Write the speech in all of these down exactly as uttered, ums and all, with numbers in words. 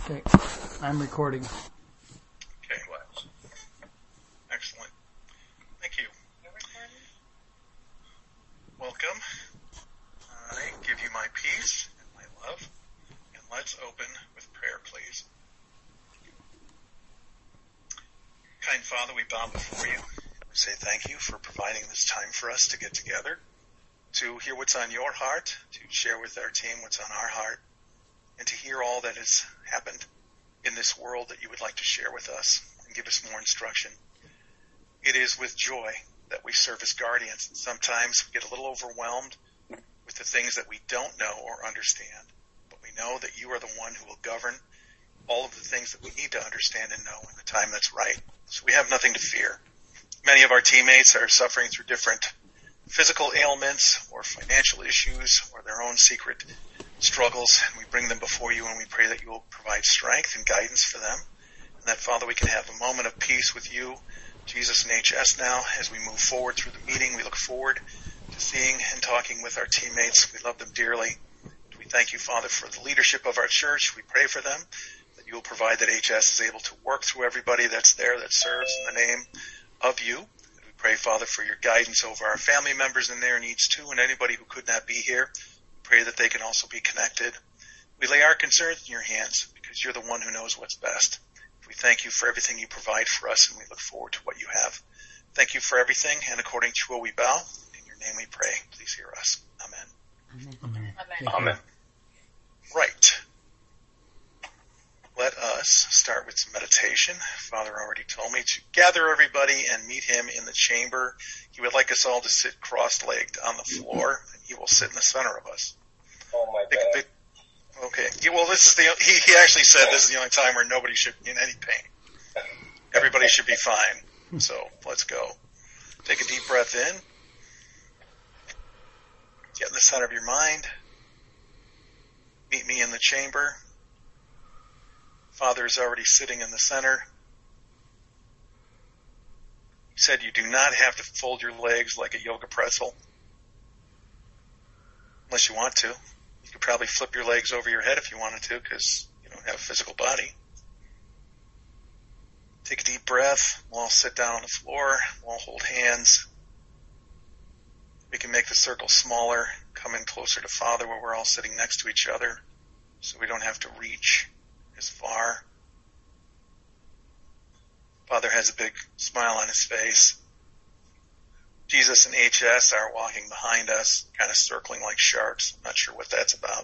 Okay, I'm recording. Okay, excellent. Thank you. Welcome. I give you my peace and my love, and let's open with prayer, please. Kind Father, we bow before you. We say thank you for providing this time for us to get together, to hear what's on your heart, to share with our team what's on our heart, and to hear all that has happened in this world that you would like to share with us and give us more instruction. It is with joy that we serve as guardians. Sometimes we get a little overwhelmed with the things that we don't know or understand, but we know that you are the one who will govern all of the things that we need to understand and know in the time that's right. So we have nothing to fear. Many of our teammates are suffering through different physical ailments or financial issues or their own secret struggles, and we bring them before you, and we pray that you will provide strength and guidance for them, and that, Father, we can have a moment of peace with you, Jesus and H S now, as we move forward through the meeting. We look forward to seeing and talking with our teammates. We love them dearly. We thank you, Father, for the leadership of our church. We pray for them, that you will provide that H S is able to work through everybody that's there that serves in the name of you. We pray, Father, for your guidance over our family members and their needs too, and anybody who could not be here. Pray that they can also be connected. We lay our concerns in your hands because you're the one who knows what's best. We thank you for everything you provide for us, and we look forward to what you have. Thank you for everything, and according to will we bow. In your name we pray. Please hear us. Amen. Amen. Amen. Amen. Right. Let us start with some meditation. Father already told me to gather everybody and meet him in the chamber. He would like us all to sit cross-legged on the floor, and he will sit in the center of us. Oh my big, God. Big, okay. Yeah, well, this is the he, he actually said this is the only time where nobody should be in any pain. Everybody should be fine. So let's go. Take a deep breath in. Get in the center of your mind. Meet me in the chamber. Father is already sitting in the center. He said you do not have to fold your legs like a yoga pretzel. Unless you want to. You could probably flip your legs over your head if you wanted to, because you don't have a physical body. Take a deep breath. We'll all sit down on the floor. We'll all hold hands. We can make the circle smaller, come in closer to Father where we're all sitting next to each other, so we don't have to reach as far. Father has a big smile on his face. Jesus and H S are walking behind us, kind of circling like sharks. I'm not sure what that's about.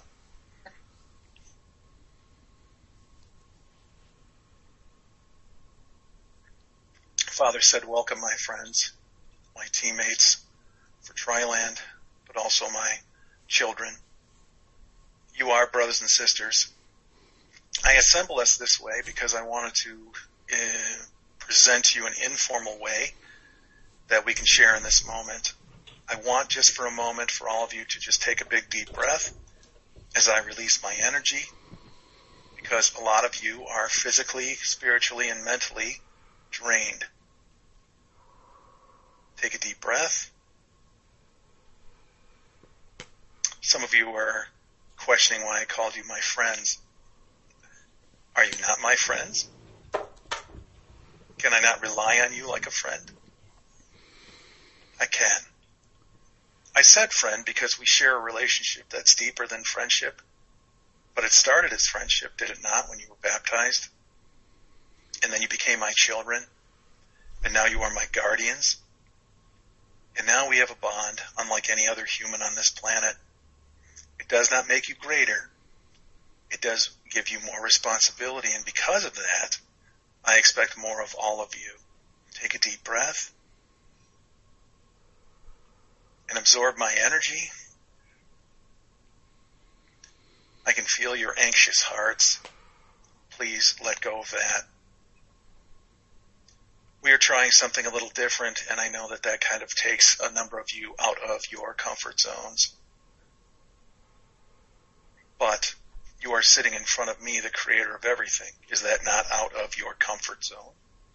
Father said, welcome my friends, my teammates for Triland, but also my children. You are brothers and sisters. I assemble us this way because I wanted to uh, present to you an informal way that we can share in this moment. I want just for a moment for all of you to just take a big deep breath as I release my energy, because a lot of you are physically, spiritually, and mentally drained. Take a deep breath. Some of you are questioning why I called you my friends. Are you not my friends? Can I not rely on you like a friend? I can. I said friend because we share a relationship that's deeper than friendship. But it started as friendship, did it not, when you were baptized? And then you became my children. And now you are my guardians. And now we have a bond unlike any other human on this planet. It does not make you greater. It does give you more responsibility, and because of that, I expect more of all of you. Take a deep breath and absorb my energy. I can feel your anxious hearts. Please let go of that. We are trying something a little different, and I know that that kind of takes a number of you out of your comfort zones. But you are sitting in front of me, the creator of everything. Is that not out of your comfort zone?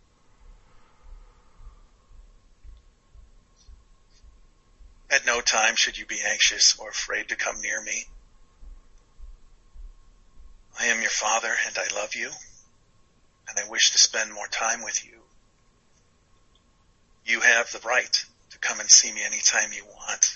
At no time should you be anxious or afraid to come near me. I am your your father, and I love you, and I wish to spend more time with you. You have the right to come and see me anytime you want.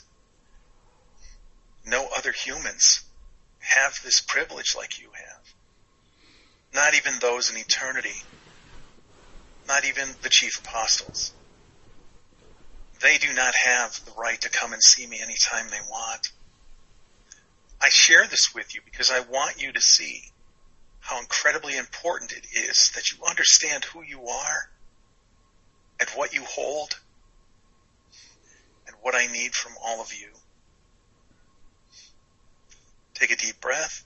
No other humans have this privilege like you have. Not even those in eternity. Not even the chief apostles. They do not have the right to come and see me anytime they want. I share this with you because I want you to see how incredibly important it is that you understand who you are and what you hold and what I need from all of you. Take a deep breath.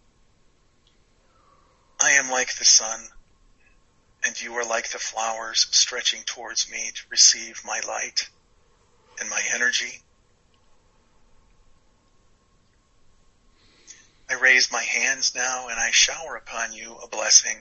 I am like the sun, and you are like the flowers stretching towards me to receive my light and my energy. I raise my hands now and I shower upon you a blessing.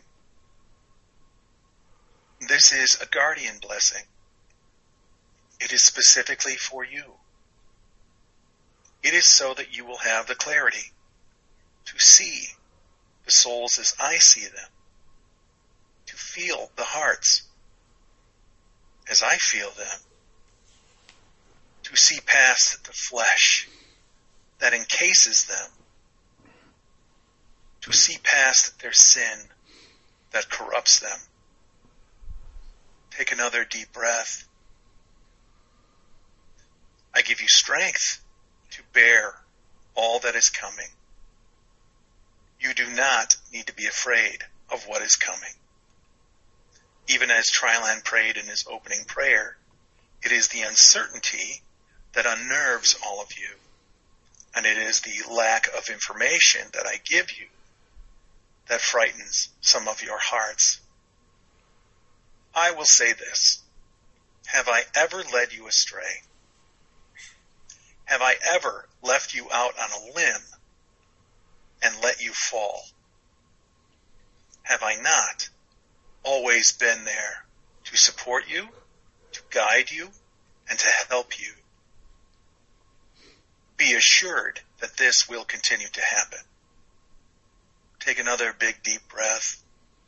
This is a guardian blessing. It is specifically for you. It is so that you will have the clarity to see the souls as I see them, to feel the hearts as I feel them, to see past the flesh that encases them, to see past their sin that corrupts them. Take another deep breath. I give you strength to bear all that is coming. You do not need to be afraid of what is coming. Even as Trylan prayed in his opening prayer, it is the uncertainty that unnerves all of you, and it is the lack of information that I give you that frightens some of your hearts. I will say this. Have I ever led you astray? Have I ever left you out on a limb and let you fall? Have I not always been there to support you, to guide you, and to help you? Be assured that this will continue to happen. Take another big deep breath.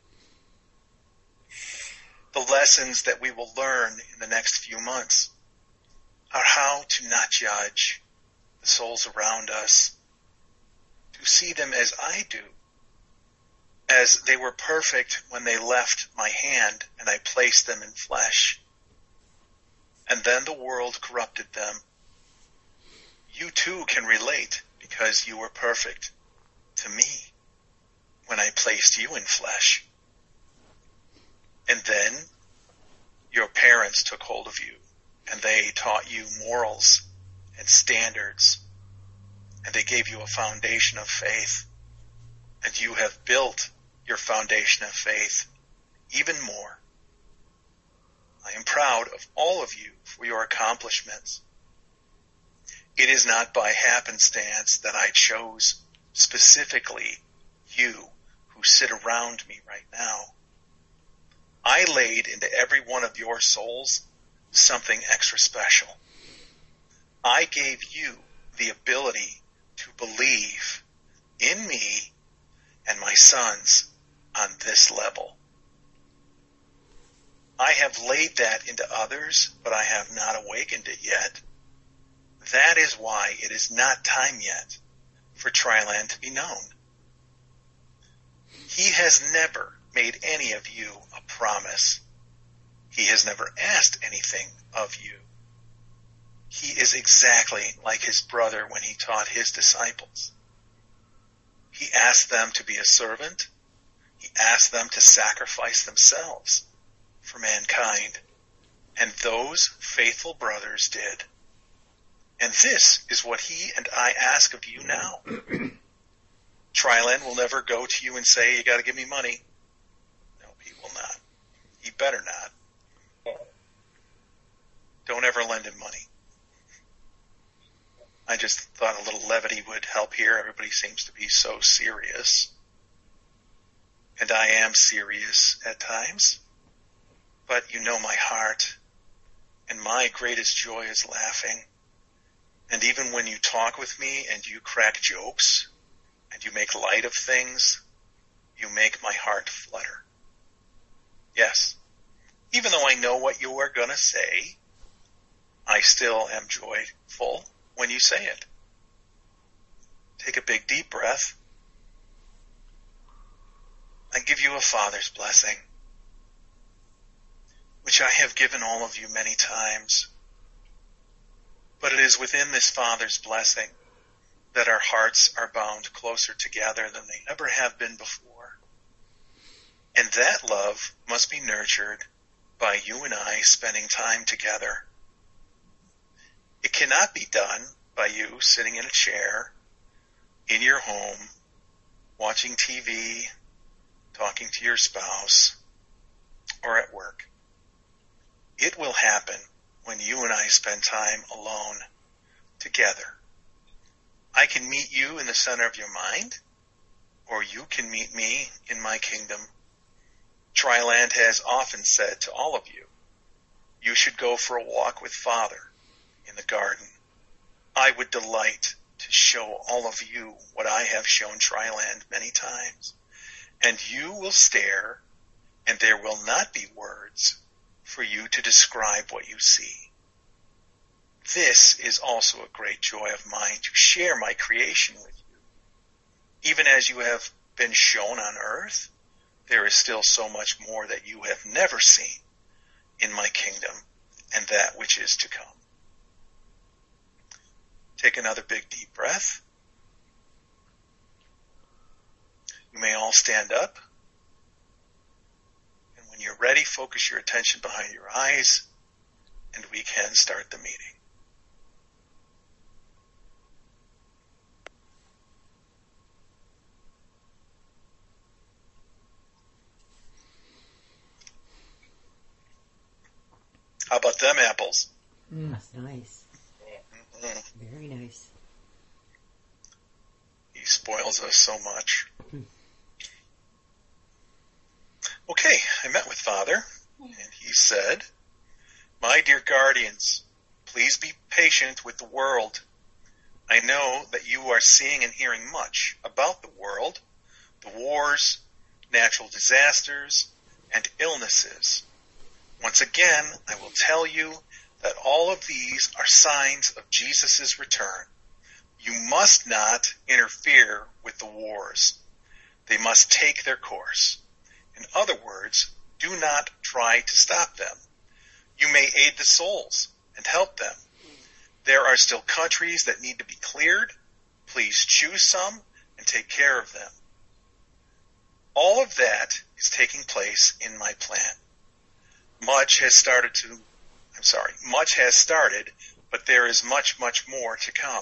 The lessons that we will learn in the next few months are how to not judge the souls around us, to see them as I do, as they were perfect when they left my hand and I placed them in flesh. And then the world corrupted them. You too can relate because you were perfect to me when I placed you in flesh. And then your parents took hold of you and they taught you morals and standards, and they gave you a foundation of faith, and you have built your foundation of faith even more. I am proud of all of you for your accomplishments. It is not by happenstance that I chose specifically you who sit around me right now. I laid into every one of your souls something extra special. I gave you the ability to believe in me and my sons on this level. I have laid that into others, but I have not awakened it yet. That is why it is not time yet for Trylan to be known. He has never made any of you a promise. He has never asked anything of you. He is exactly like his brother when he taught his disciples. He asked them to be a servant. He asked them to sacrifice themselves for mankind. And those faithful brothers did. And this is what he and I ask of you now. Trylan will never go to you and say, you got to give me money. No, he will not. He better not. Don't ever lend him money. I just thought a little levity would help here. Everybody seems to be so serious. And I am serious at times. But you know my heart. And my greatest joy is laughing. And even when you talk with me and you crack jokes and you make light of things, You make my heart flutter. Yes, even though I know what you are going to say, I still am joyful when you say it. Take a big deep breath. I give you a Father's blessing, which I have given all of you many times. But it is within this Father's blessing that our hearts are bound closer together than they ever have been before. And that love must be nurtured by you and I spending time together. It cannot be done by you sitting in a chair, in your home, watching T V, talking to your spouse, or at work. It will happen when you and I spend time alone together. I can meet you in the center of your mind, or you can meet me in my kingdom. Triland has often said to all of you, you should go for a walk with Father in the garden. I would delight to show all of you what I have shown Triland many times. And you will stare, and there will not be words for you to describe what you see. This is also a great joy of mine, to share my creation with you. Even as you have been shown on earth, there is still so much more that you have never seen in my kingdom and that which is to come. Take another big deep breath. You may all stand up. And when you're ready, focus your attention behind your eyes, and we can start the meeting. How about them apples? Mm, that's nice. Mm-hmm. Very nice. He spoils us so much. Okay, I met with Father, and he said, my dear guardians, please be patient with the world. I know that you are seeing and hearing much about the world, the wars, natural disasters, and illnesses. Once again, I will tell you that all of these are signs of Jesus' return. You must not interfere with the wars. They must take their course. In other words, do not try to stop them. You may aid the souls and help them. There are still countries that need to be cleared. Please choose some and take care of them. All of that is taking place in my plan. Much has started to, I'm sorry, much has started, but there is much, much more to come.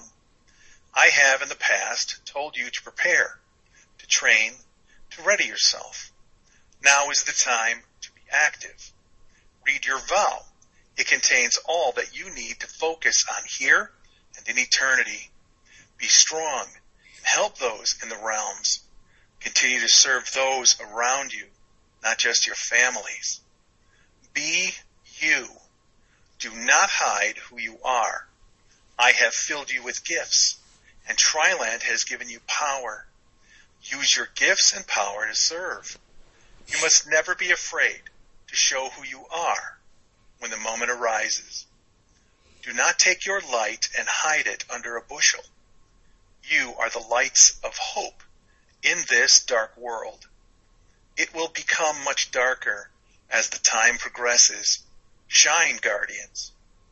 I have in the past told you to prepare, to train, to ready yourself. Now is the time to be active. Read your vow. It contains all that you need to focus on here and in eternity. Be strong and help those in the realms. Continue to serve those around you, not just your families. Be you. Do not hide who you are. I have filled you with gifts, and Triland has given you power. Use your gifts and power to serve. You must never be afraid to show who you are when the moment arises. Do not take your light and hide it under a bushel. You are the lights of hope in this dark world. It will become much darker as the time progresses. Shine, guardians.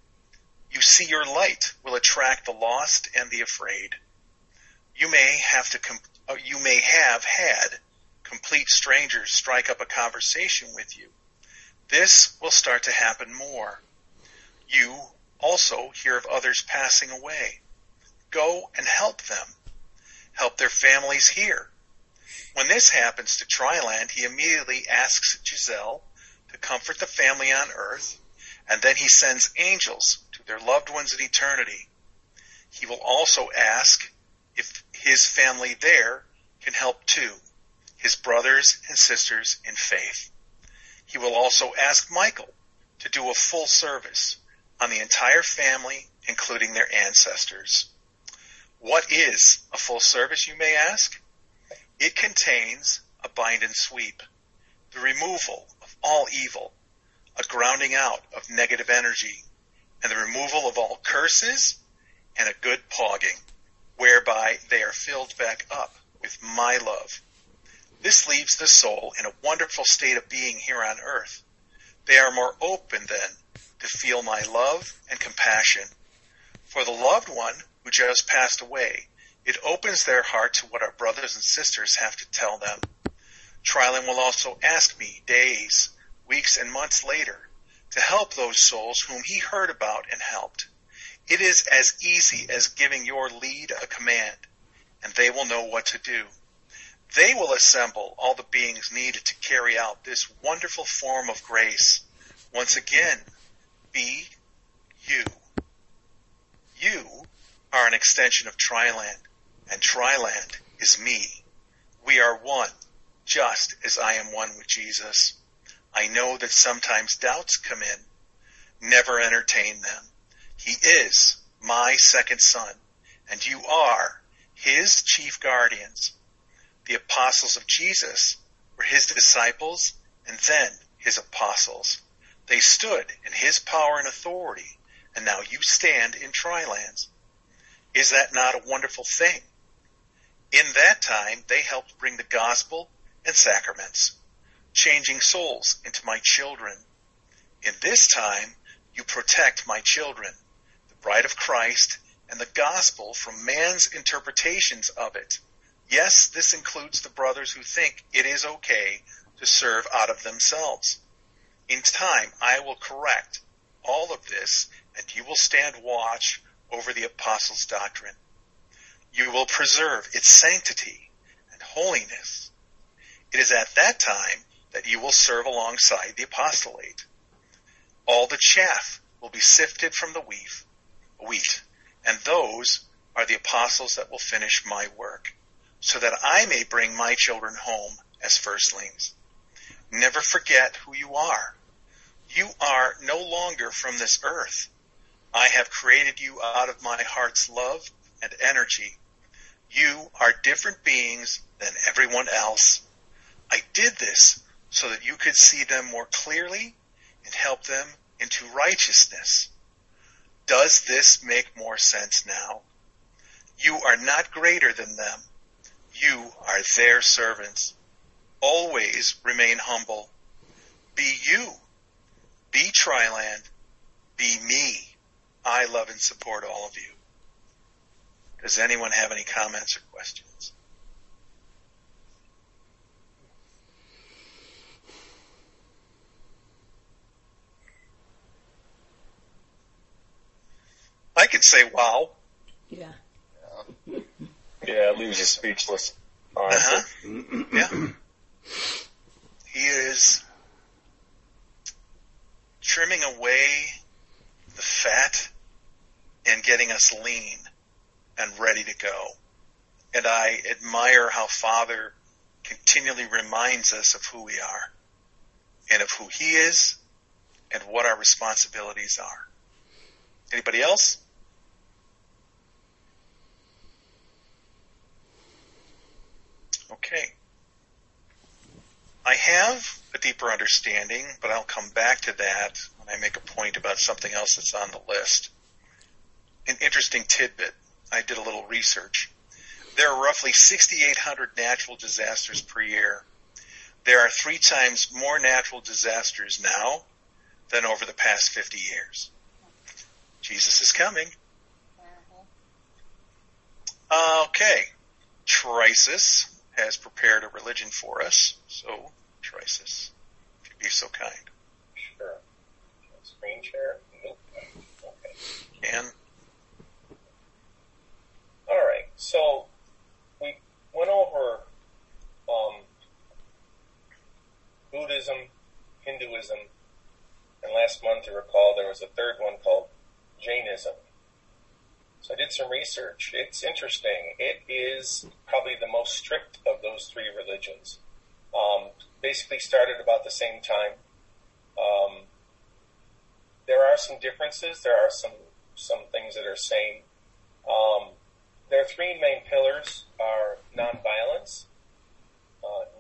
You see, your light will attract the lost and the afraid. You may have to, com- you may have had complete strangers strike up a conversation with you. This will start to happen more. You also hear of others passing away. Go and help them. Help their families here. When this happens to Triland, he immediately asks Giselle to comfort the family on earth, and then he sends angels to their loved ones in eternity. He will also ask if his family there can help too, his brothers and sisters in faith. He will also ask Michael to do a full service on the entire family, including their ancestors. What is a full service, you may ask? It contains a bind and sweep, the removal of all evil, a grounding out of negative energy, and the removal of all curses, and a good pogging, whereby they are filled back up with my love. This leaves the soul in a wonderful state of being here on earth. They are more open then to feel my love and compassion. For the loved one who just passed away, it opens their heart to what our brothers and sisters have to tell them. Trilon will also ask me days, weeks, and months later to help those souls whom he heard about and helped. It is as easy as giving your lead a command, and they will know what to do. They will assemble all the beings needed to carry out this wonderful form of grace. Once again, be you. You are an extension of Triland, and Triland is me. We are one, just as I am one with Jesus. I know that sometimes doubts come in. Never entertain them. He is my second son, and you are his chief guardians. The apostles of Jesus were his disciples and then his apostles. They stood in his power and authority, and now you stand in Trilands. Is that not a wonderful thing? In that time, they helped bring the gospel and sacraments, changing souls into my children. In this time, you protect my children, the bride of Christ, and the gospel from man's interpretations of it. Yes, this includes the brothers who think it is okay to serve out of themselves. In time, I will correct all of this, and you will stand watch over the apostles' doctrine. You will preserve its sanctity and holiness. It is at that time that you will serve alongside the apostolate. All the chaff will be sifted from the wheat, wheat, and those are the apostles that will finish my work, so that I may bring my children home as firstlings. Never forget who you are. You are no longer from this earth. I have created you out of my heart's love and energy. You are different beings than everyone else. I did this so that you could see them more clearly and help them into righteousness. Does this make more sense now? You are not greater than them. You are their servants. Always remain humble. Be you. Be Triland. Be me. I love and support all of you. Does anyone have any comments or questions? I could say wow. Yeah. Yeah, yeah, it leaves you speechless, honestly. Uh-huh. Yeah. He is trimming away the fat and getting us lean and ready to go. And I admire how Father continually reminds us of who we are and of who he is and what our responsibilities are. Anybody else? Okay. I have a deeper understanding, but I'll come back to that when I make a point about something else that's on the list. An interesting tidbit. I did a little research. There are roughly six thousand eight hundred natural disasters per year. There are three times more natural disasters now than over the past fifty years. Jesus is coming. Okay. Trisis has prepared a religion for us. So, Trisis, if you'd be so kind. Sure. Screen share? Nope. Okay. Can. All right. So, we went over um, Buddhism, Hinduism, and last month, you recall, there was a third one called Jainism. So I did some research. It's interesting. It is probably the most strict of those three religions. Um, basically started about the same time. Um, there are some differences. There are some, some things that are same. Um, their three main pillars are nonviolence, uh, non-ab-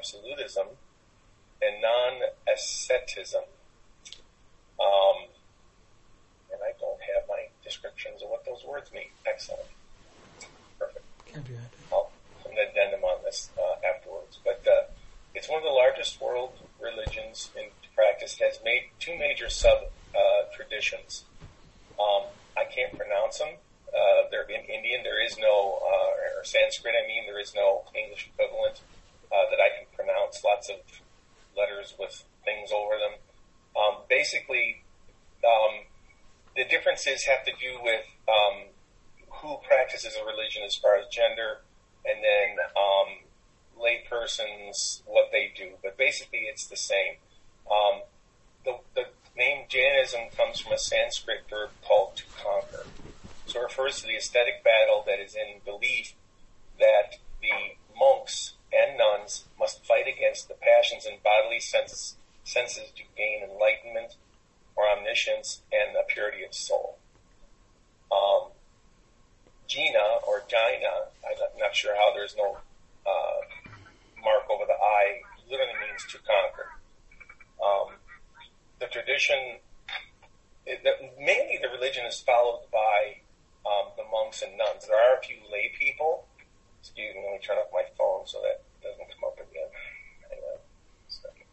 non-absolutism and non-ascetism. Um, and I don't have my descriptions of what those words mean. Excellent. Perfect. I'll put an addendum on this uh, afterwards. But uh, it's one of the largest world religions in practice. It has made two major sub-traditions. Uh, um, I can't pronounce them. Uh, they're in Indian. There is no, uh, or Sanskrit, I mean, there is no English equivalent uh, that I can pronounce. Lots of letters with things over them. Um, basically, um, the differences have to do with um, who practices a religion as far as gender, and then um, lay persons, what they do. But basically, it's the same. Um, the, the name Jainism comes from a Sanskrit verb called to conquer. So it refers to the aesthetic battle that is in belief that the monks and nuns must fight against the passions and bodily senses, senses to gain enlightenment or omniscience and a purity of soul. Um, Jina or Jaina, I'm not sure how there's no uh, mark over the I, literally means to conquer. Um, the tradition, it, the, mainly the religion is followed by um, the monks and nuns. There are a few lay people. Excuse me, let me turn off my phone so that doesn't come up again. Hang on a second.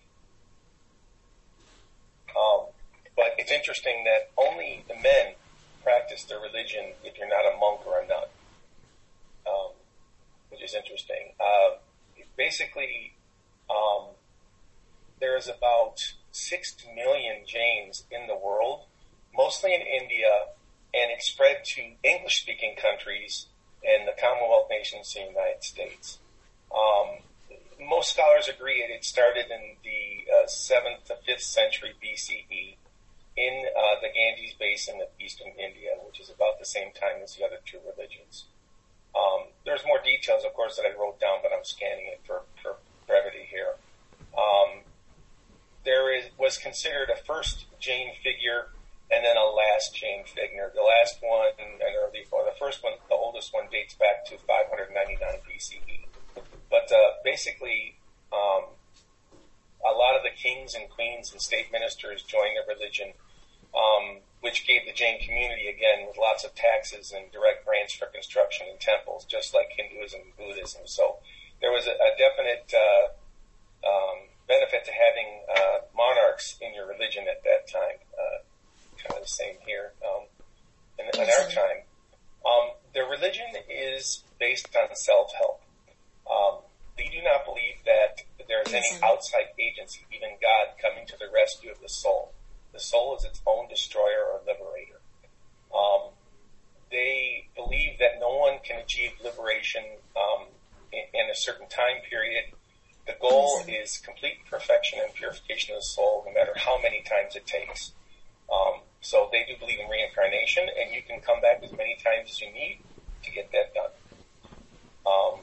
Um, but it's interesting that only the men practice their religion if you're not a monk or a nun, um, which is interesting. Uh, basically, um, there is about six million Jains in the world, mostly in India, and it's spread to English-speaking countries and the Commonwealth nations in the United States. Um, most scholars agree that it started in the uh, seventh to fifth century B C E in uh, the Ganges Basin of eastern India, which is about the same time as the other two religions. Um, there's more details, of course, that I wrote down, but I'm scanning it for, for brevity here. Um, there is was considered a first Jain figure and then a last Jain figure. The last one, or the, or the first one, the oldest one, dates back to five ninety-nine B C E. But uh, basically, um, a lot of the kings and queens and state ministers joined the religion, um, which gave the Jain community, again, with lots of taxes and direct grants for construction and temples, just like Hinduism and Buddhism. So there was a, a definite uh, um, benefit to having uh, monarchs in your religion at that time. Uh, kind of the same here um, in, in our time. Um, the religion is based on self-help. Um, they do not believe that there is any outside agency, even God, coming to the rescue of the soul. The soul is its own destroyer or liberator. Um, they believe that no one can achieve liberation um, in, in a certain time period. The goal is complete perfection and purification of the soul, no matter how many times it takes. Um, so they do believe in reincarnation, and you can come back as many times as you need to get that done. Um,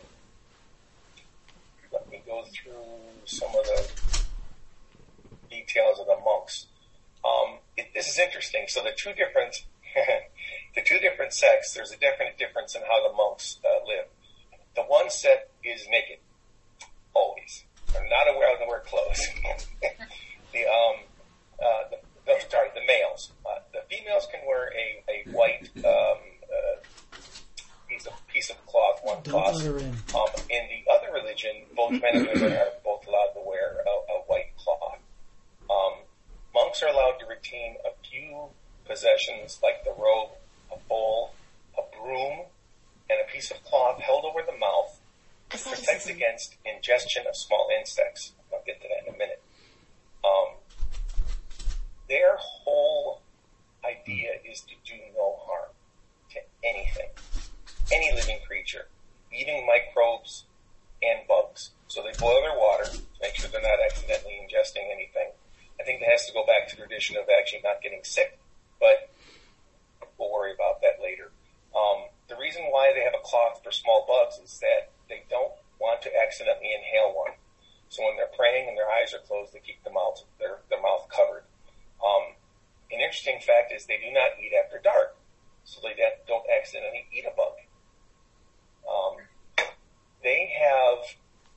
let me go through some of the details of the monks. Um, it, this is interesting. So the two different, the two different sects, there's a definite difference in how the monks uh, live. The one set is naked, always. They're not aware of the wear clothes. the um, uh, the No, sorry, the males. Uh, the females can wear a, a white um, uh, piece of piece of cloth, one cloth. Um, in the other religion, both men and women are both allowed to wear a, a white cloth. Um, monks are allowed to retain a few possessions like the robe, a bowl, a broom, and a piece of cloth held over the mouth to protect against ingestion of small insects. I'll get to that in a minute. Um, Their whole idea is to do no harm to anything, any living creature, even microbes and bugs. So they boil their water to make sure they're not accidentally ingesting anything. I think that has to go back to the tradition of actually not getting sick, but we'll worry about that later. Um, the reason why they have a cloth for small bugs is that they don't want to accidentally inhale one. So when they're praying and their eyes are closed, they keep the mouth, their, their mouth covered. Um, an interesting fact is they do not eat after dark, so they don't accidentally eat a bug. Um, they have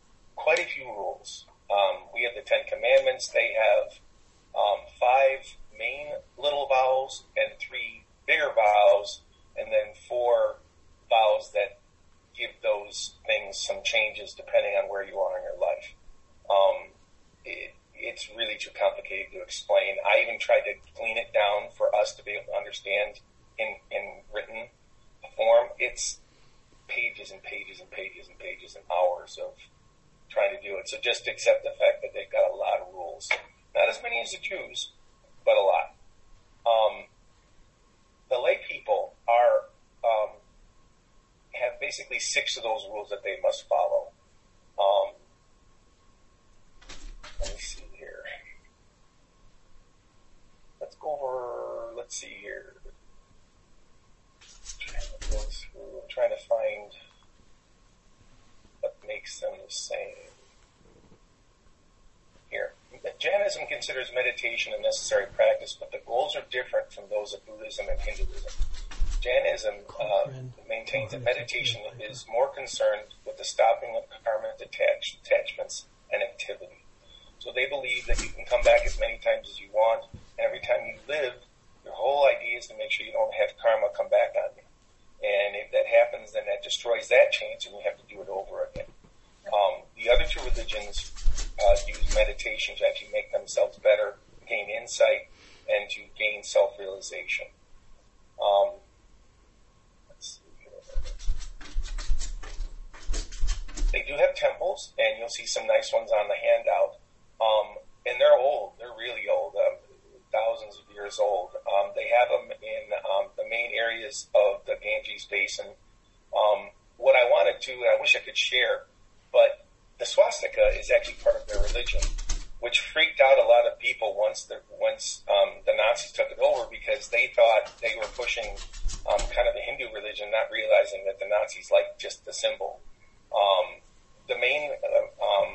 quite a few rules. Um, we have the Ten Commandments. They have um, five main little vows and three bigger vows, and then four vows that give those things some changes depending on where you are in your life. Um, it, it's really too complicated to explain. I even tried to clean it down for us to be able to understand in, in written form. It's pages and pages and pages and pages and hours of trying to do it. So just accept the fact that they've got a lot of rules. Not as many as the Jews, but a lot. Um, the lay people are um, have basically six of those rules that they must follow. Um, let me see here. Let's go over, let's see here. I'm trying to go through, I'm trying to find what makes them the same. Here. Jainism considers meditation a necessary practice, but the goals are different from those of Buddhism and Hinduism. Jainism uh, maintains that meditation is more concerned with the stopping of karma detach- attachments and activity. So they believe that you can come back as many times as you want, and every time you live, your whole idea is to make sure you don't have karma come back on you. And if that happens, then that destroys that chance, and you have to do it over again. Um, the other two religions uh, use meditation to actually make themselves better, gain insight, and to gain self-realization. Um, let's see here. They do have temples, and you'll see some nice ones on the handout. Um, and they're old. They're really old, um, thousands of years old. Um, they have them in um, the main areas of the Ganges Basin. Um, what I wanted to, and I wish I could share, but the swastika is actually part of their religion, which freaked out a lot of people once the once um, the Nazis took it over, because they thought they were pushing um, kind of the Hindu religion, not realizing that the Nazis liked just the symbol. Um, the main uh, um,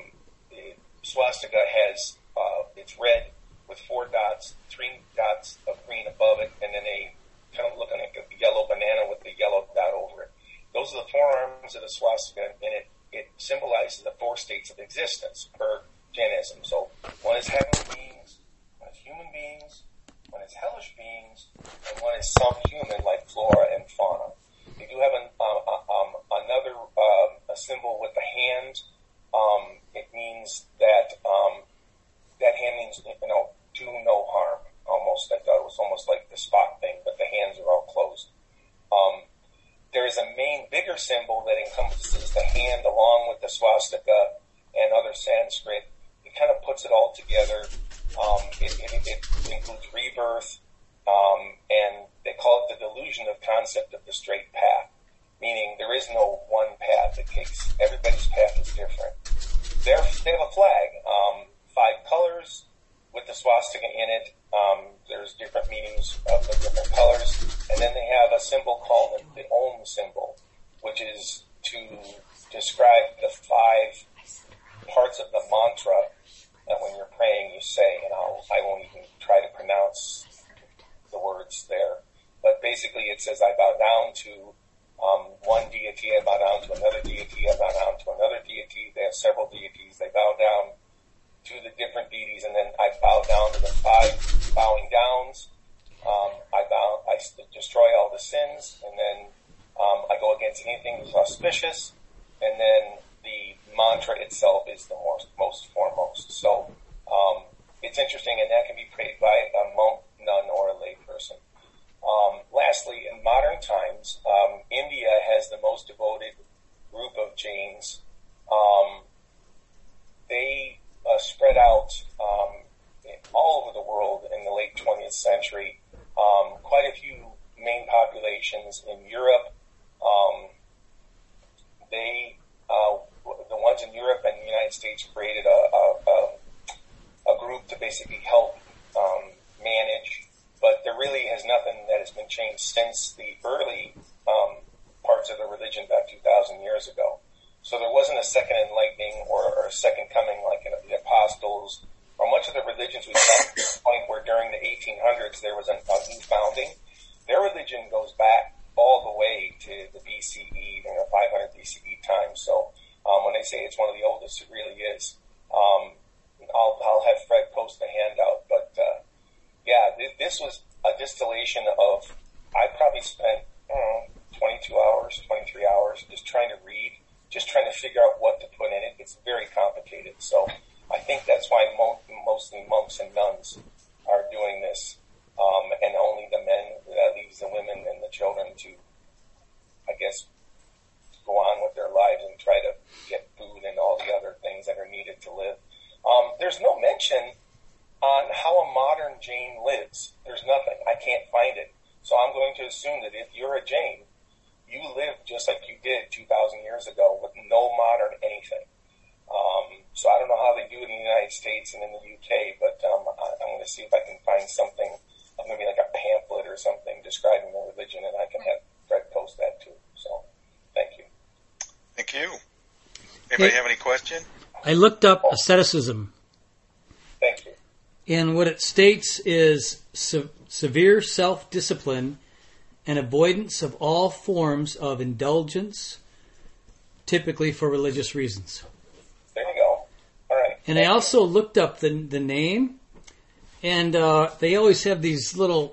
swastika has uh, it's red with four dots, three dots of green above it, and then a kind of looking like a yellow banana with the yellow dot over it. Those are the four arms of the swastika, and it it symbolizes the four states of existence per Jainism. So one is heavenly beings, one is human beings, one is hellish beings, and one is some human like flora and fauna. They do have an, uh, um, another uh, a symbol with the hand. Um, it means that um, that hand means, you know, do no harm. Almost, I thought it was almost like the Spock thing, but the hands are all closed. Um, There is a main, bigger symbol that encompasses the hand along with the swastika and other Sanskrit. It kind of puts it all together. Um, it, it, it includes rebirth, um, and they call it the delusion of concept of the straight path, meaning there is no one path that takes, everybody's path is different. They're, they have a flag, um, five colors with the swastika in it. Um, there's different meanings of the different colors. And then they have a symbol called the Om symbol, which is to describe the five parts of the mantra that when you're praying you say, and I'll, I won't even try to pronounce the words there. But basically it says, I bow down to um, one deity, I bow down to another deity, I bow down to another deity. They have several deities. They bow down to the different deities, and then I bow down to the five bowing downs. Um, I bow, I destroy all the sins, and then um, I go against anything that's auspicious, and then the mantra itself is the most, most foremost. So um, it's interesting, and that can be prayed by a monk, nun, or a lay person. Um, lastly, in modern times, um, India has the most devoted group of Jains. Um, they uh, spread out um, all over the world in the late twentieth century. Um, quite a few main populations in Europe. Um, they, uh, the ones in Europe and the United States created a, a, a, a group to basically help um, manage, but there really has nothing that has been changed since the early um, parts of the religion about two thousand years ago. So there wasn't a second enlightening or, or a second coming like in the apostles, or much of the religions we saw to the point where during the eighteen hundreds there was a, a new founding. Their religion goes back all the way to the B C E, you know, five hundred B C E time. So Um, when they say it's one of the oldest, it really is. Um, I'll, I'll have Fred post the handout, but, uh, yeah, th- this was a distillation of, I probably spent, I don't know, twenty-two hours, twenty-three hours just trying to read, just trying to figure out what to put in it. It's very complicated. So I think that's why mo- mostly monks and nuns are doing this, um, and only the men, that leaves the women and the children to, I guess, go on with their lives and try to get food and all the other things that are needed to live. Um, there's no mention on how a modern Jain lives. There's nothing. I can't find it. So I'm going to assume that if you're a Jain, you live just like you did two thousand years ago with no modern anything. Um, so I don't know how they do it in the United States and in the U K, but um, I, I'm going to see if I can find something, maybe like a pamphlet or something describing the religion, and I can have Fred post that too. So thank you. Thank you. Anybody Hey, have any question? I looked up asceticism, Thank you. and what it states is se- severe self-discipline and avoidance of all forms of indulgence, typically for religious reasons. There you go. All right. And I also looked up the the name, and uh, they always have these little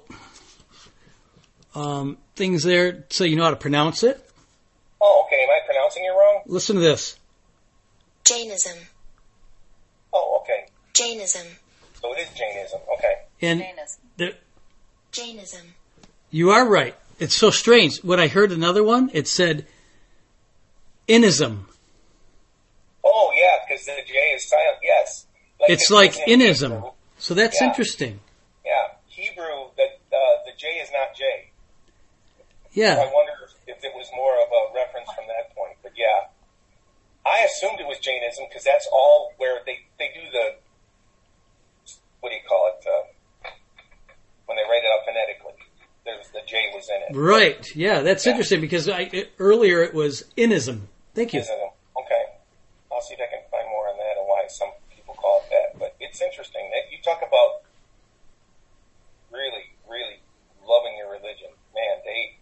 um, things there so you know how to pronounce it. Oh, okay. Am I pronouncing it wrong? Listen to this. Jainism. Oh, okay. Jainism. So it is Jainism. Okay. And Jainism. the, Jainism. you are right. It's so strange. When I heard another one, it said Inism. Oh, yeah, because the J is silent. Yes. Like It's it like says in Inism. Hebrew. So that's Yeah. interesting. Yeah. Hebrew, the, uh, the J is not J. Yeah. I wonder if, if it was more of a reference from that point. But yeah. I assumed it was Jainism because that's all where they, they do the, what do you call it, uh, when they write it out phonetically. There's, the J was in it. Right. Yeah, that's Yeah. interesting because I, it, earlier it was Inism. Thank you. Jainism. Okay. I'll see if I can find more on that and why some people call it that. But it's interesting. You talk about really, really loving your religion. Man, they,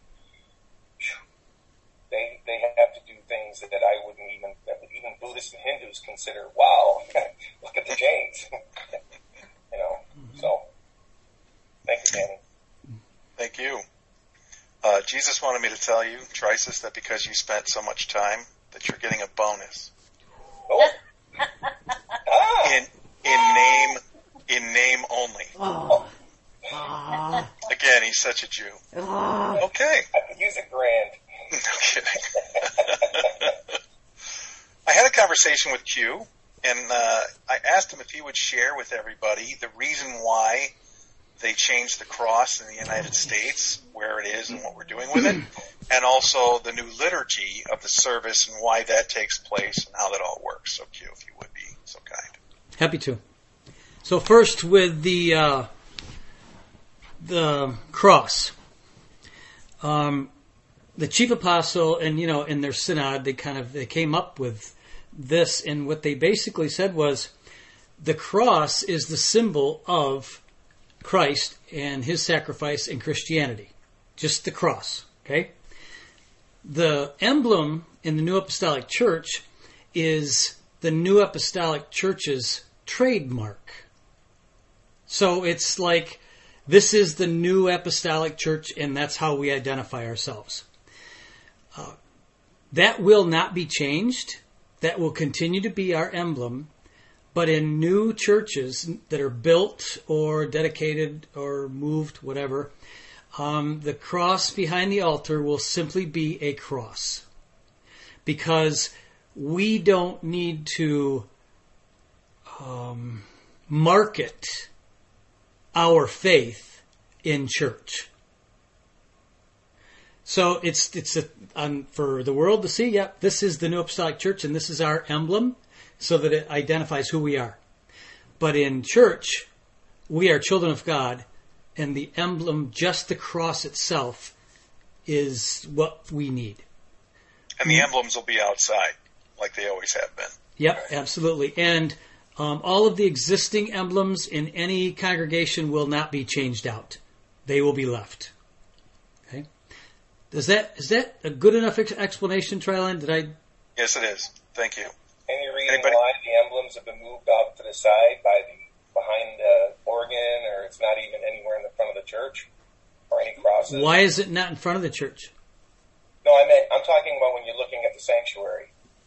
they, they have to do things that I wouldn't even, that even Buddhists and Hindus consider, wow, look at the Jains. You know, so, thank you, Danny. Thank you. Uh, Jesus wanted me to tell you, Trisis, that because you spent so much time, that you're getting a bonus. Oh. Ah. In in name in name only. Oh. Ah. Again, he's such a Jew. Ah. Okay. I could use a grand. No kidding. I had a conversation with Q, and uh, I asked him if he would share with everybody the reason why they changed the cross in the United States, where it is and what we're doing with it, and also the new liturgy of the service and why that takes place and how that all works. So Q, if you would be so kind. Happy to. So first with the uh, the cross. Um, the chief apostle and, you know, in their synod, they kind of, they came up with this, and what they basically said was the cross is the symbol of Christ and his sacrifice in Christianity. Just the cross, okay? The emblem in the New Apostolic Church is the New Apostolic Church's trademark. So it's like, this is the New Apostolic Church, and that's how we identify ourselves. Uh, that will not be changed. That will continue to be our emblem. But in new churches that are built or dedicated or moved, whatever, um, the cross behind the altar will simply be a cross. Because we don't need to um, market our faith in church. So it's it's a, um, for the world to see, yep, this is the New Apostolic Church and this is our emblem, so that it identifies who we are. But in church, we are children of God, and the emblem, just the cross itself, is what we need. And the emblems will be outside, like they always have been. Yep, absolutely. And um, all of the existing emblems in any congregation will not be changed out. They will be left. Okay. Is that is that a good enough ex- explanation, Trilon? Did I? Yes, it is. Thank you. Any reason Anybody? why the emblems have been moved off to the side by the behind the organ, or it's not even anywhere in the front of the church, or any crosses? Why is it not in front of the church? No, I meant I'm talking about when you're looking at the sanctuary.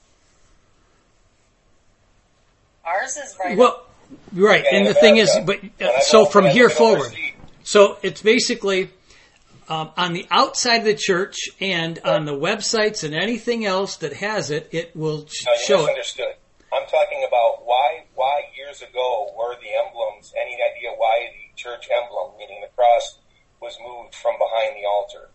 Ours is right. Well, right, Yeah, and in the thing is, America. but When I uh, so go- from when I here look forward, overseas- so it's basically um, on the outside of the church and on the websites and anything else that has it, it will sh- No, you show it. misunderstood. I'm talking about why why years ago were the emblems, any idea why the church emblem, meaning the cross, was moved from behind the altar?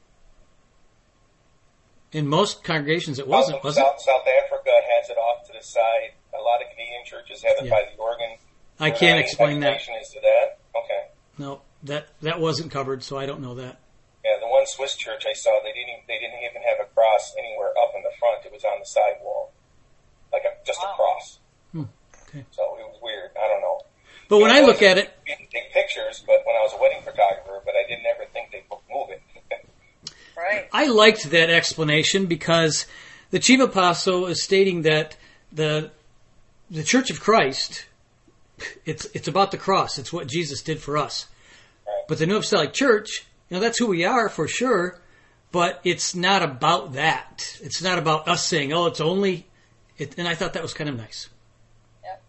In most congregations, it wasn't, South, was it? South, South Africa has it off to the side. A lot of Canadian churches have it Yeah. by the organ. I Is there can't any explain that. explanation as to that? Okay. No, that that wasn't covered, so I don't know that. Yeah, the one Swiss church I saw, they didn't even, they didn't even have a cross anywhere up in the front. It was on the side wall, like a, just Wow. a cross. Hmm, okay. So it was weird. I don't know. But when I look at it, You can take pictures, but when I was a wedding photographer, but I didn't ever think they'd move it. Right. I liked that explanation because the chief apostle is stating that the the Church of Christ, it's it's about the cross. It's what Jesus did for us. Right. But the New Apostolic Church, you know, that's who we are for sure. But it's not about that. It's not about us saying, "Oh, it's only." It, and I thought that was kind of nice. Yep.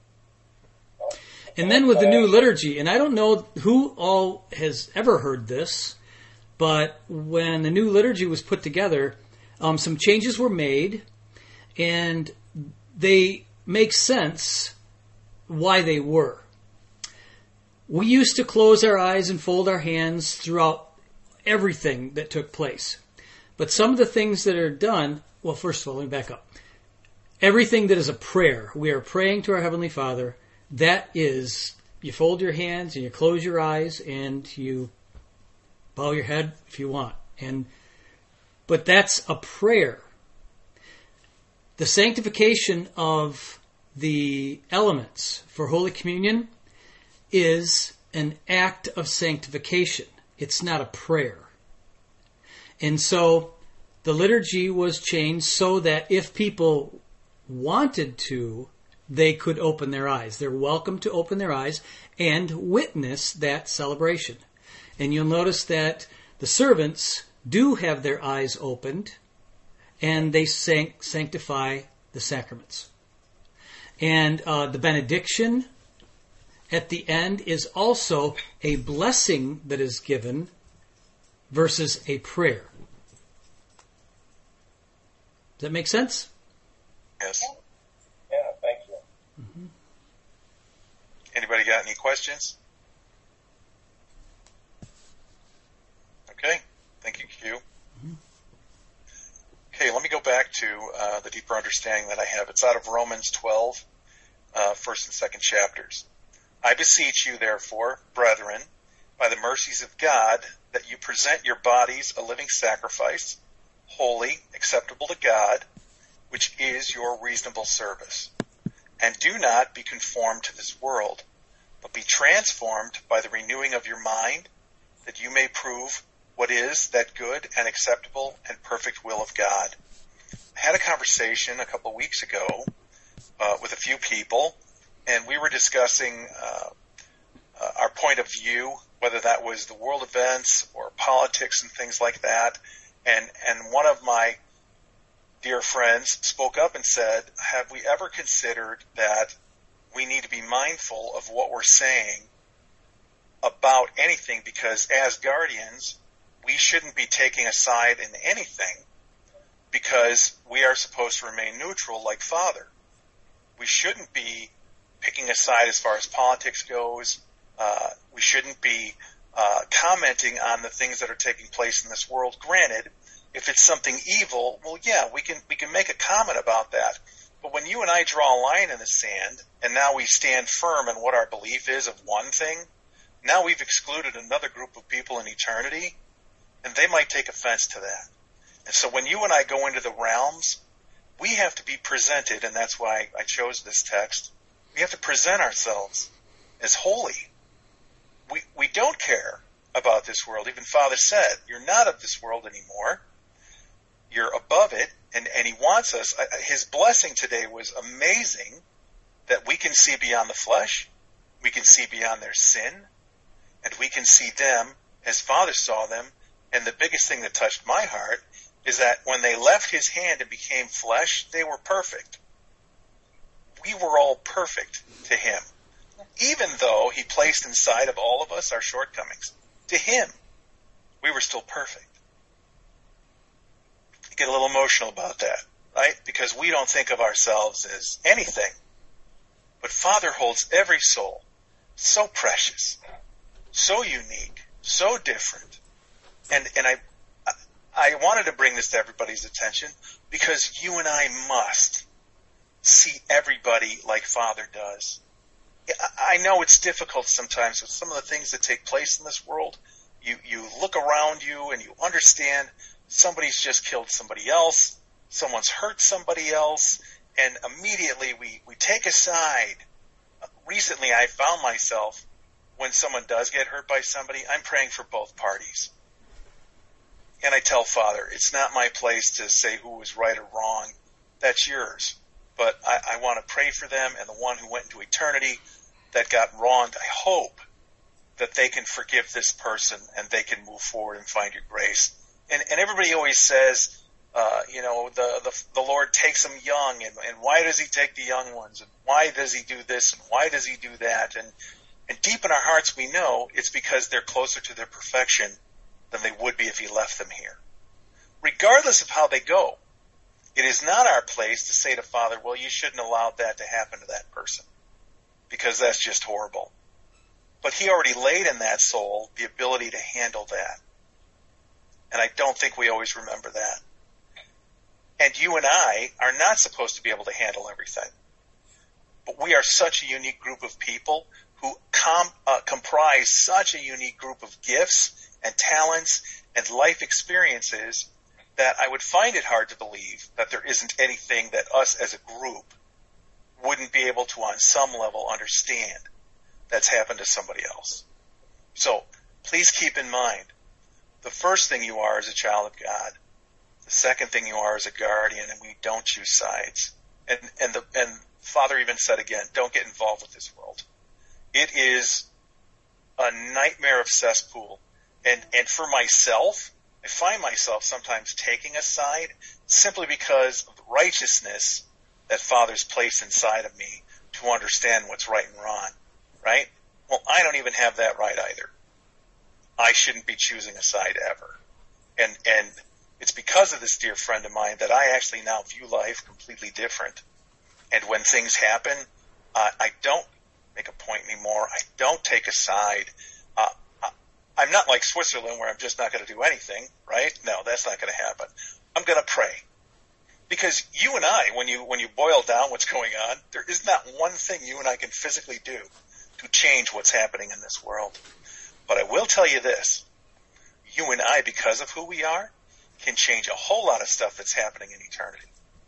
And then with the new liturgy, and I don't know who all has ever heard this, but when the new liturgy was put together, um, some changes were made, and they make sense why they were. We used to close our eyes and fold our hands throughout everything that took place. But some of the things that are done, well, first of all, let me back up. Everything that is a prayer, we are praying to our Heavenly Father. That is, you fold your hands and you close your eyes and you bow your head if you want. And but that's a prayer. The sanctification of the elements for Holy Communion is an act of sanctification. It's not a prayer. And so the liturgy was changed so that if people wanted to, they could open their eyes. They're welcome to open their eyes and witness that celebration. And you'll notice that the servants do have their eyes opened and they sanct- sanctify the sacraments. And uh, the benediction at the end is also a blessing that is given versus a prayer. Does that make sense? Yes. Yeah, thank you. Anybody got any questions? Okay. Thank you, Q. Okay, let me go back to uh, the deeper understanding that I have. It's out of Romans twelve, uh, first and second chapters. I beseech you, therefore, brethren, by the mercies of God, that you present your bodies a living sacrifice, holy, acceptable to God, which is your reasonable service. And do not be conformed to this world, but be transformed by the renewing of your mind, that you may prove what is that good and acceptable and perfect will of God. I had a conversation a couple of weeks ago uh, with a few people, and we were discussing uh, uh, our point of view, whether that was the world events or politics and things like that. And and one of my dear friends spoke up and said, have we ever considered that we need to be mindful of what we're saying about anything, because as guardians, we shouldn't be taking a side in anything, because we are supposed to remain neutral like Father. We shouldn't be picking a side as far as politics goes. Uh, we shouldn't be uh, commenting on the things that are taking place in this world. Granted, if it's something evil, well, yeah, we can we can make a comment about that. But when you and I draw a line in the sand, and now we stand firm in what our belief is of one thing, now we've excluded another group of people in eternity, and they might take offense to that. And so when you and I go into the realms, we have to be presented, and that's why I chose this text. We have to present ourselves as holy. We we don't care about this world. Even Father said, you're not of this world anymore. You're above it, And, and he wants us. His blessing today was amazing, that we can see beyond the flesh, we can see beyond their sin, and we can see them as Father saw them. And the biggest thing that touched my heart is that when they left his hand and became flesh, they were perfect. We were all perfect to him. Even though he placed inside of all of us our shortcomings, to him, we were still perfect. I get a little emotional about that, right? Because we don't think of ourselves as anything. But Father holds every soul so precious, so unique, so different. And and I I wanted to bring this to everybody's attention because you and I must see everybody like Father does. I know it's difficult sometimes with some of the things that take place in this world. You you look around you and you understand somebody's just killed somebody else, someone's hurt somebody else, and immediately we, we take a side. Recently I found myself, when someone does get hurt by somebody, I'm praying for both parties. And I tell Father, it's not my place to say who was right or wrong. That's yours. But I, I want to pray for them, and the one who went into eternity that got wronged, I hope that they can forgive this person and they can move forward and find your grace. And, and everybody always says, uh, you know, the, the the Lord takes them young, and, and why does he take the young ones? And why does he do this? And why does he do that? And, and deep in our hearts we know it's because they're closer to their perfection than they would be if he left them here. Regardless of how they go, it is not our place to say to Father, well, you shouldn't allow that to happen to that person, because that's just horrible. But he already laid in that soul the ability to handle that. And I don't think we always remember that. And you and I are not supposed to be able to handle everything. But we are such a unique group of people who com- uh, comprise such a unique group of gifts and talents and life experiences that I would find it hard to believe that there isn't anything that us as a group wouldn't be able to on some level understand that's happened to somebody else. So please keep in mind, the first thing you are is a child of God. The second thing you are is a guardian, and we don't choose sides. And and the and Father even said again, don't get involved with this world. It is a nightmare of cesspool. And and for myself, I find myself sometimes taking a side simply because of the righteousness that Father's placed inside of me to understand what's right and wrong, right? Well, I don't even have that right either. I shouldn't be choosing a side ever. And and it's because of this dear friend of mine that I actually now view life completely different. And when things happen, uh, I don't make a point anymore. I don't take a side. Uh, I'm not like Switzerland where I'm just not going to do anything, right? No, that's not going to happen. I'm going to pray. Because you and I, when you when you boil down what's going on, there is not one thing you and I can physically do to change what's happening in this world. But I will tell you this. You and I, because of who we are, can change a whole lot of stuff that's happening in eternity.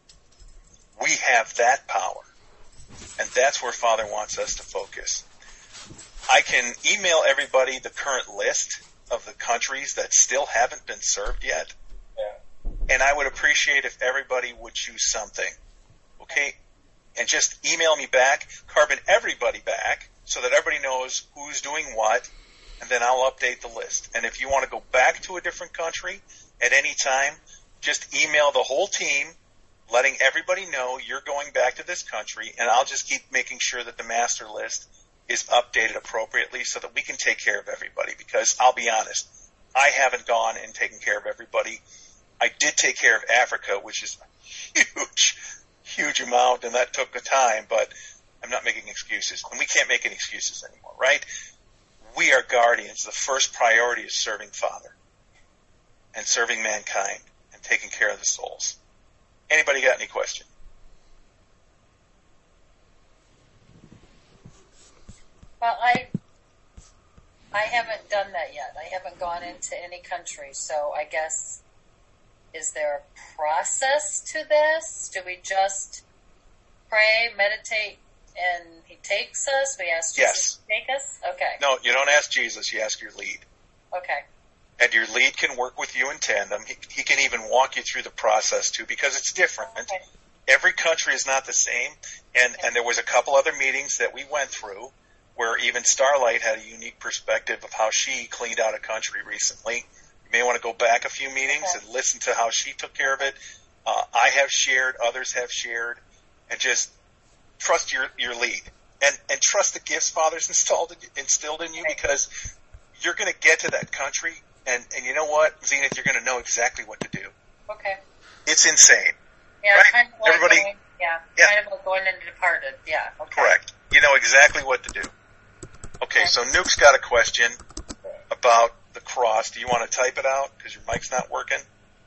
We have that power. And that's where Father wants us to focus. I can email everybody the current list of the countries that still haven't been served yet. Yeah. And I would appreciate if everybody would choose something. Okay? And just email me back, carbon everybody back, so that everybody knows who's doing what, and then I'll update the list. And if you want to go back to a different country at any time, just email the whole team, letting everybody know you're going back to this country, and I'll just keep making sure that the master list is updated appropriately so that we can take care of everybody. Because I'll be honest, I haven't gone and taken care of everybody. I did take care of Africa, which is a huge, huge amount, and that took the time, but I'm not making excuses. And we can't make any excuses anymore, right? We are guardians. The first priority is serving Father and serving mankind and taking care of the souls. Anybody got any question? Well, I I haven't done that yet. I haven't gone into any country, so I guess, is there a process to this? Do we just pray, meditate, and he takes us? We ask Jesus Yes. to take us? Okay. No, you don't ask Jesus, you ask your lead. Okay. and your lead can work with you in tandem. He, he can even walk you through the process too, because it's different. Okay. Every country is not the same, and, and there was a couple other meetings that we went through where even Starlight had a unique perspective of how she cleaned out a country recently. You may want to go back a few meetings Okay. and listen to how she took care of it. Uh, I have shared, others have shared, and just trust your, your lead. And, and trust the gifts Father's installed, instilled in you, Okay. because you're going to get to that country, and, and you know what, Zenith, you're going to know exactly what to do. Okay. It's insane. Yeah, Right. kind of like Everybody- going, yeah, Yeah. kind of like going into Departed. Yeah. Okay. Correct. You know exactly what to do. Okay, so Nuke's got a question about the cross. Do you want to type it out because your mic's not working?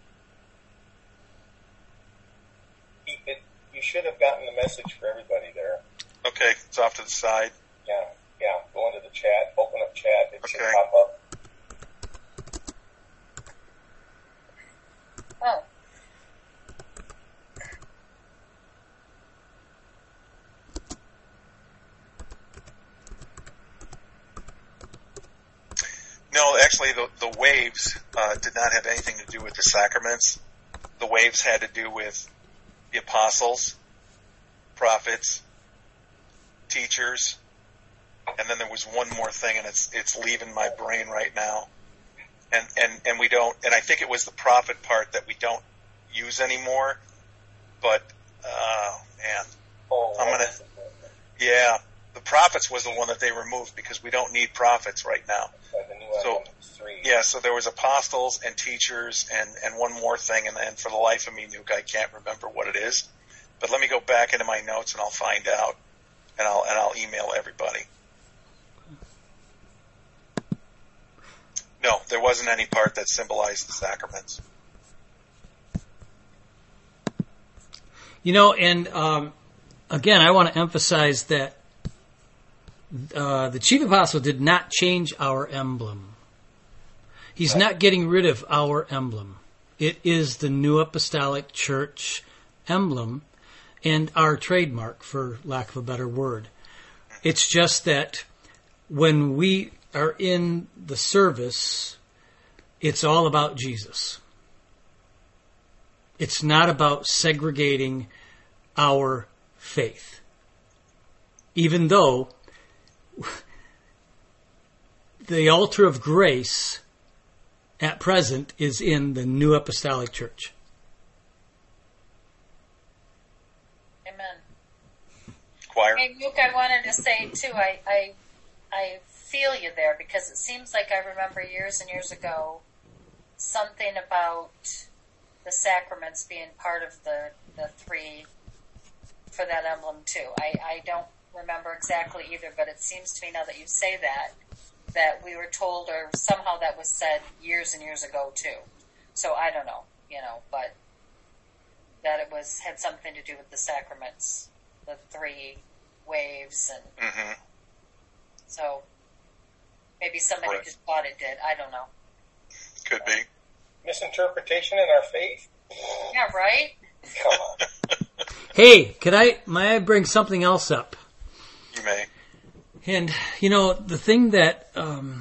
He, it, you should have gotten the message for everybody there. Okay, it's off to the side. Yeah, yeah. Go into the chat, open up chat. It should Okay. pop up. Oh. No, actually, the, the waves uh, did not have anything to do with the sacraments. The waves had to do with the apostles, prophets, teachers, and then there was one more thing, and it's it's leaving my brain right now. And and and we don't. And I think it was the prophet part that we don't use anymore. But uh, man, Oh, I'm gonna- yeah, the prophets was the one that they removed because we don't need prophets right now. The new So, album is three. Yeah, so there was apostles and teachers and, and one more thing, and, and for the life of me, Nuke, I can't remember what it is. But let me go back into my notes and I'll find out, and I'll and I'll email everybody. No, there wasn't any part that symbolized the sacraments. You know, and um, again, I want to emphasize that uh, the chief apostle did not change our emblem. He's not getting rid of our emblem. It is the New Apostolic Church emblem and our trademark, for lack of a better word. It's just that when we are in the service, it's all about Jesus. It's not about segregating our faith. Even though the altar of grace at present is in the New Apostolic Church. Amen. Choir. Hey, Luke, I wanted to say too, I, I, I feel you there because it seems like I remember years and years ago something about the sacraments being part of the, the three for that emblem too. I, I don't remember exactly either, but it seems to me now that you say that, that we were told or somehow that was said years and years ago too. So I don't know, you know, but that it was, had something to do with the sacraments, the three waves, and Mm-hmm. so maybe somebody Right. just thought it did. I don't know. Could be. Misinterpretation in our faith? Yeah, right? Come on. Hey, could I, may I bring something else up? You may. And, you know, the thing that, um,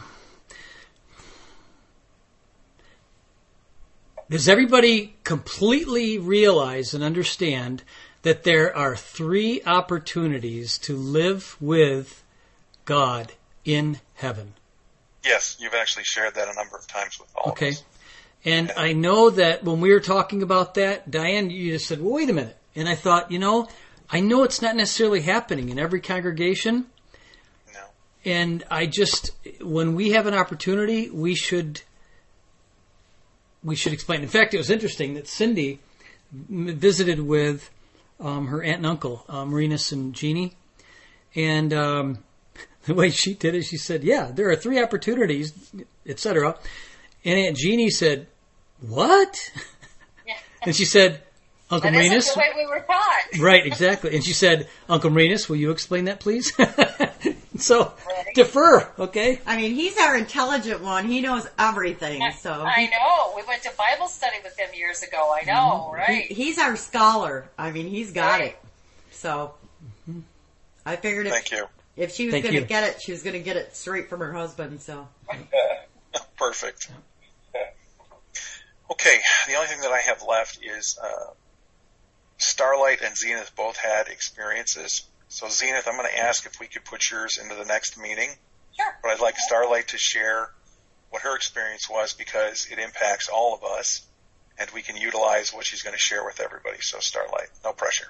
does everybody completely realize and understand that there are three opportunities to live with God in heaven? Yes, you've actually shared that a number of times with all Okay. of us. And I know that when we were talking about that, Diane, you just said, well, wait a minute. And I thought, you know, I know it's not necessarily happening in every congregation. No. And I just, when we have an opportunity, we should, we should explain. In fact, it was interesting that Cindy m- visited with um, her aunt and uncle, uh, Marinus and Jeannie. And um, the way she did it, she said, yeah, there are three opportunities, et cetera. And Aunt Jeannie said, what? Yeah. And she said, Uncle That isn't Marinus. the way we were taught. Right, exactly. And she said, Uncle Marinus, will you explain that, please? So, Right. defer, okay? I mean, he's our intelligent one. He knows everything. So I know. We went to Bible study with him years ago. I know, right? he, he's our scholar. I mean, he's got Right. it. So I figured if, Thank you. if she was Thank going to you. get it, she was going to get it straight from her husband. So Perfect. Okay, the only thing that I have left is uh, Starlight and Zenith both had experiences. So Zenith, I'm going to ask if we could put yours into the next meeting. Sure. But I'd like Starlight to share what her experience was because it impacts all of us, and we can utilize what she's going to share with everybody. So Starlight, no pressure.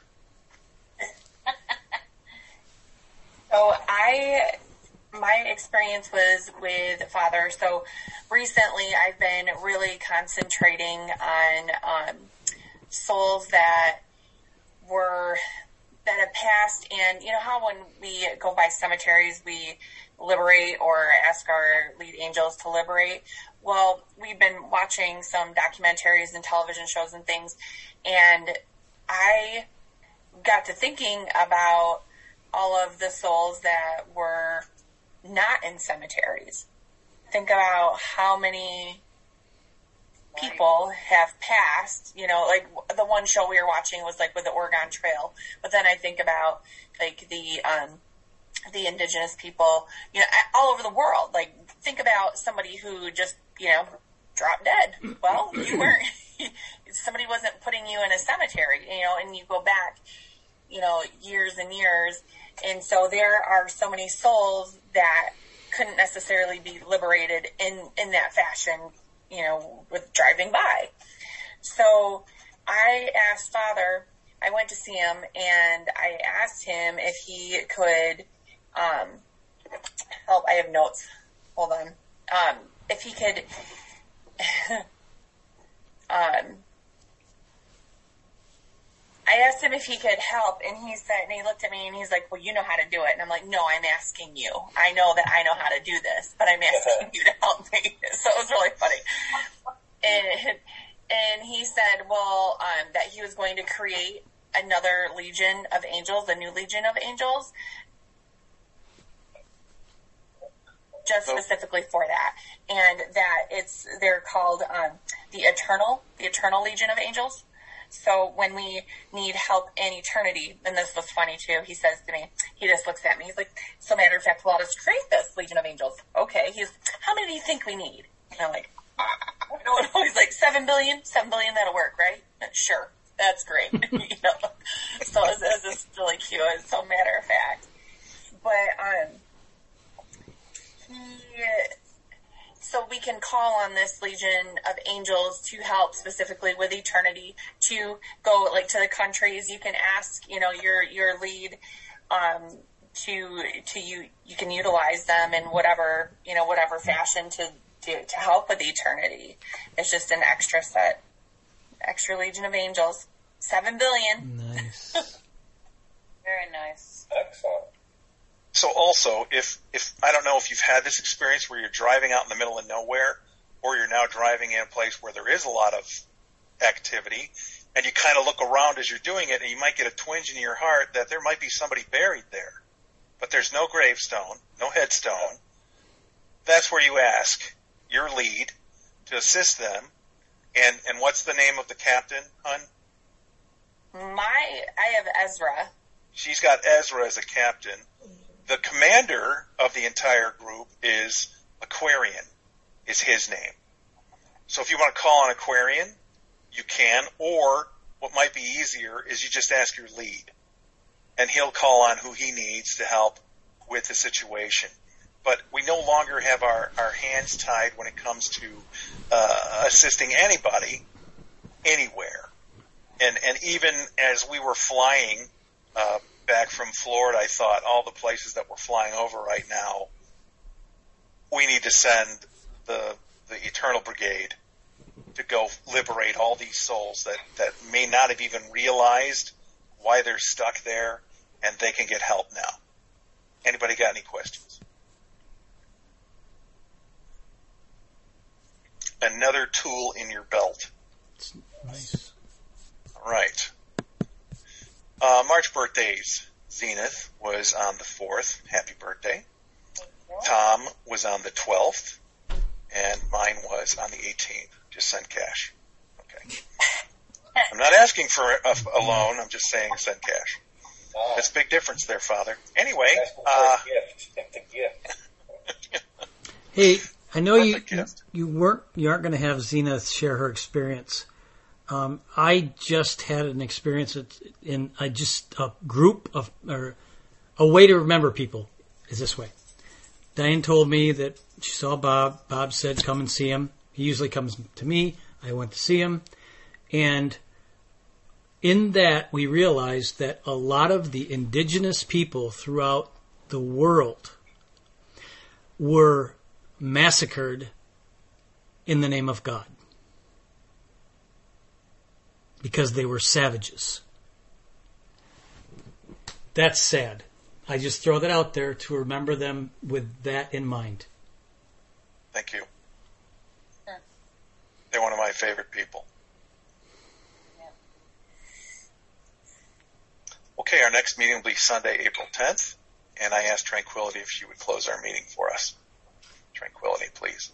So I, my experience was with Father. So recently I've been really concentrating on um, souls that were, that have passed. And you know how when we go by cemeteries, we liberate or ask our lead angels to liberate? Well, we've been watching some documentaries and television shows and things, and I got to thinking about all of the souls that were not in cemeteries. Think about how many people have passed, you know, like the one show we were watching was like with the Oregon Trail. But then I think about like the, um, the indigenous people, you know, all over the world. Like think about somebody who just, you know, dropped dead. Well, you weren't, somebody wasn't putting you in a cemetery, you know, and you go back, you know, years and years. And so there are so many souls that couldn't necessarily be liberated in, in that fashion, you know, with driving by. So I asked Father, I went to see him and I asked him if he could, um, help. I have notes. Hold on. Um, if he could, um, I asked him if he could help, and he said, and he looked at me, and he's like, well, you know how to do it. And I'm like, no, I'm asking you. I know that I know how to do this, but I'm asking you to help me. So it was really funny. And, and he said, well, um, that he was going to create another legion of angels, a new legion of angels, just specifically for that. And that it's, they're called um, the Eternal, the Eternal Legion of Angels. So when we need help in eternity, and this was funny too, he says to me, he just looks at me, he's like, so matter of fact, well, let's create this Legion of Angels. Okay, he's, how many do you think we need? And I'm like, I don't know. He's like, seven billion? Seven billion, that'll work, right? Sure, that's great. You know, so it was, it was just really cute. It was so matter of fact. But, um, he, so we can call on this legion of angels to help specifically with eternity, to go like to the countries. You can ask, you know, your, your lead, um, to, to you, you can utilize them in whatever, you know, whatever fashion to, to, to help with eternity. It's just an extra set, extra legion of angels. Seven billion. Nice. Very nice. Excellent. So also, if, if, I don't know if you've had this experience where you're driving out in the middle of nowhere, or you're now driving in a place where there is a lot of activity, and you kind of look around as you're doing it, and you might get a twinge in your heart that there might be somebody buried there. But there's no gravestone, no headstone. That's where you ask your lead to assist them. And, and what's the name of the captain, hun? My, I have Ezra. She's got Ezra as a captain. The commander of the entire group is Aquarian, is his name. So if you want to call on Aquarian, you can, or what might be easier is you just ask your lead, and he'll call on who he needs to help with the situation. But we no longer have our, our hands tied when it comes to uh, assisting anybody, anywhere. And, and even as we were flying uh back from Florida, I thought all the places that we're flying over right now, we need to send the the Eternal Brigade to go liberate all these souls that, that may not have even realized why they're stuck there, and they can get help now. Anybody got any questions? Another tool in your belt. Nice. All right. Uh, March birthdays. Zenith was on the fourth. Happy birthday. Tom was on the twelfth. And mine was on the eighteenth. Just send cash. Okay. I'm not asking for a, a loan. I'm just saying send cash. That's a big difference there, Father. Anyway. Uh, gift. It's a gift. Hey, I know you, Perfect gift. you weren't, you aren't going to have Zena share her experience. Um, I just had an experience in, I just, a group of, or a way to remember people is this way. Diane told me that she saw Bob. Bob said, come and see him. He usually comes to me. I went to see him. And in that, we realized that a lot of the indigenous people throughout the world were massacred in the name of God because they were savages. That's sad. I just throw that out there to remember them with that in mind. Thank you. They're one of my favorite people. Okay, our next meeting will be Sunday, April tenth, and I asked Tranquility if she would close our meeting for us. Tranquility, please.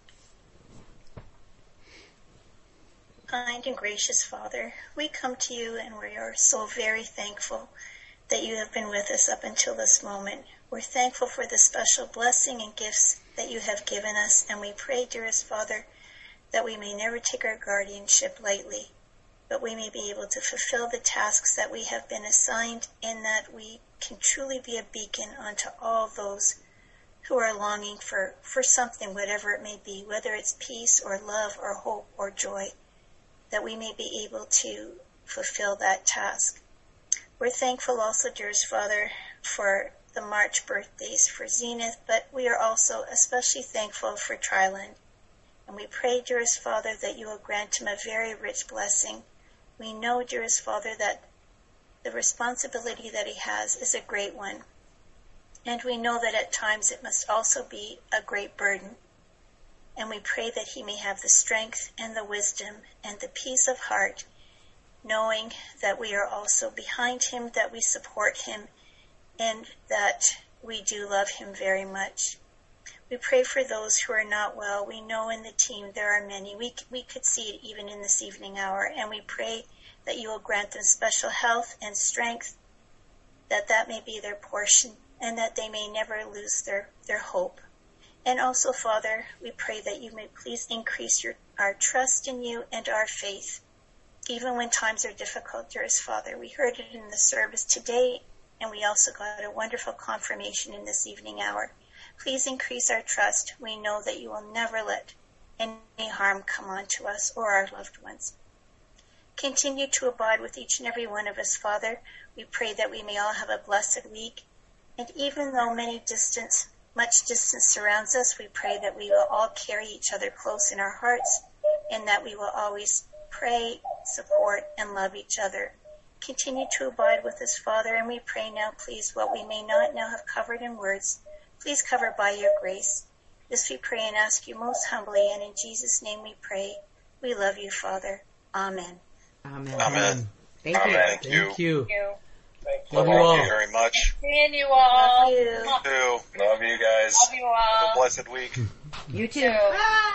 Kind and gracious Father, we come to you and we are so very thankful that you have been with us up until this moment. We're thankful for the special blessing and gifts that you have given us, and we pray, dearest Father, that we may never take our guardianship lightly, but we may be able to fulfill the tasks that we have been assigned, in that we can truly be a beacon unto all those who are longing for, for something, whatever it may be, whether it's peace or love or hope or joy, that we may be able to fulfill that task. We're thankful also, dearest Father, for the March birthdays for Zenith, but we are also especially thankful for Tryland. And we pray, dearest Father, that you will grant him a very rich blessing. We know, dearest Father, that the responsibility that he has is a great one. And we know that at times it must also be a great burden. And we pray that he may have the strength and the wisdom and the peace of heart, knowing that we are also behind him, that we support him, and that we do love him very much. We pray for those who are not well. We know in the team there are many. We, we could see it even in this evening hour, and we pray that you will grant them special health and strength, that that may be their portion, and that they may never lose their, their hope. And also, Father, we pray that you may please increase your, our trust in you and our faith, even when times are difficult, dearest Father. We heard it in the service today, and we also got a wonderful confirmation in this evening hour. Please increase our trust. We know that you will never let any harm come on to us or our loved ones. Continue to abide with each and every one of us, Father. We pray that we may all have a blessed week. And even though many distance, much distance surrounds us, we pray that we will all carry each other close in our hearts, and that we will always pray, support, and love each other. Continue to abide with us, Father, and we pray now, please, what we may not now have covered in words, please cover by your grace. This we pray and ask you most humbly, and in Jesus' name we pray. We love you, Father. Amen. Amen. Amen. Thank you. Amen. Thank you. Thank you. Thank you. Thank you. Love you Thank all. you very much. Seeing you all. Love you. You too. Love you guys. Love you all. Have a blessed week. You too. Too.